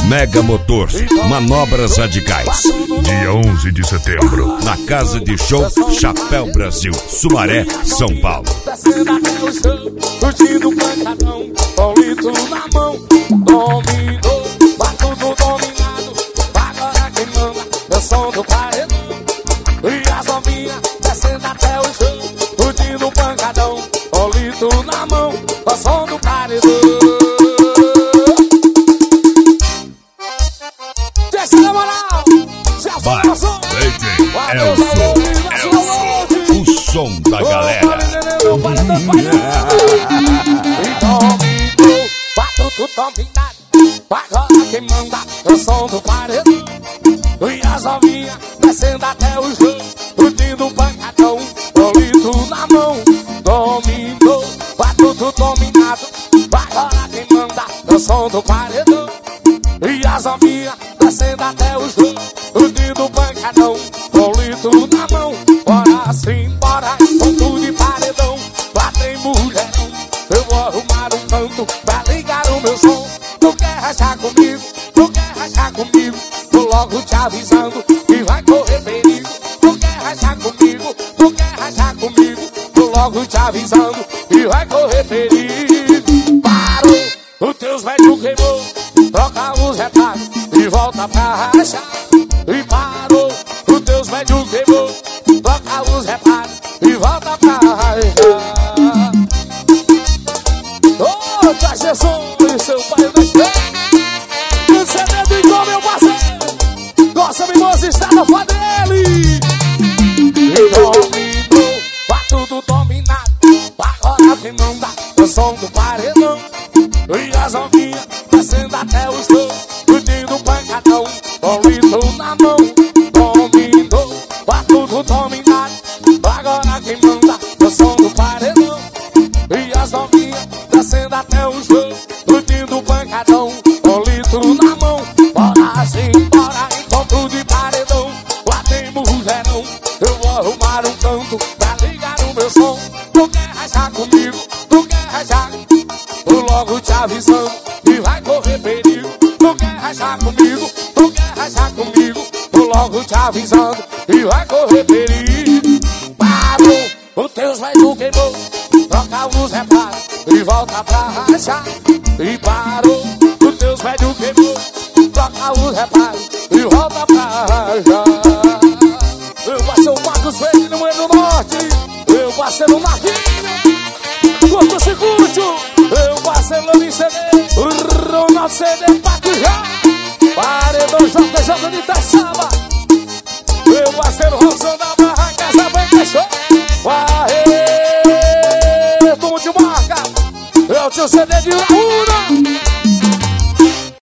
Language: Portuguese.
Mega Motors, manobras radicais. Dia 11 de setembro, na Casa de Show Chapéu Brasil, Sumaré, São Paulo. Descendo até o chão, curtindo o pancadão, com litro na mão, dominou, tá tudo dominado. Agora quem manda é o som do paredão. E as novinhas descendo até o chão, curtindo o pancadão, com litro na mão, com o som do paredão. Desce na moral, já foi o som. Elson, o som da galera. Então dominou, tá tudo dominado. Agora quem manda é o som do paredão. E as novinhas descendo até o chão, curtindo o pancadão, com litro na mão, dominou, tá tudo dominado. Agora quem manda é o som do paredão. E as novinhas descendo até o chão, curtindo o pancadão, com litro na mão. Bora sim, bora, com tudo de paredão. Lá tem mulherão, eu vou arrumar um canto pra ligar o meu som. Tu quer rachar comigo? Tu quer rachar comigo? Tô logo te avisando que vai correr perigo. Tu quer rachar comigo? Tu quer rachar comigo? Tô logo te avisando que vai correr perigo. Parou, os teus velhos queimou, troca os retalhos e volta pra rachar. E parou, os teus velhos queimou, troca os retalhos e volta pra rachar. Ô, tá Jesus, seu pai do céu. O CD do Igor, meu parceiro, gosta mimosa, está na fã dele. E dominou, tá tudo dominado. Agora quem manda é o som do paredão. E as novinhas descendo até o chão, curtindo o pancadão, com litro na mão, dominou, tá tudo dominado. Agora quem manda é o som do paredão. E as novinhas descendo até o chão, curtindo o pancadão, com litro na mão. Bora sim, bora, encontro de paredão. Lá tem mulherão, eu vou arrumar um canto pra ligar o meu som. Tu quer rachar comigo? Tu quer rachar? Tô logo te avisando que vai correr perigo. Tu quer rachar comigo? Tu quer rachar comigo? Tô logo te avisando que vai correr perigo. Parou, os teus velhos queimou, troca os reparos e volta pra rachar. E parou, os teus velhos queimou, troca os reparos e volta pra rachar. Meu parceiro Marcos Verde no meio do norte, meu parceiro Marquinhos, curto circuito, meu parceiro Lani CD, Ronaldo CD, Paco já, Paredão JJ de Itaçaba, meu parceiro Rosão da Barra, Casa Branca Show, Barreto de Marca, eu tio CD de Laúna.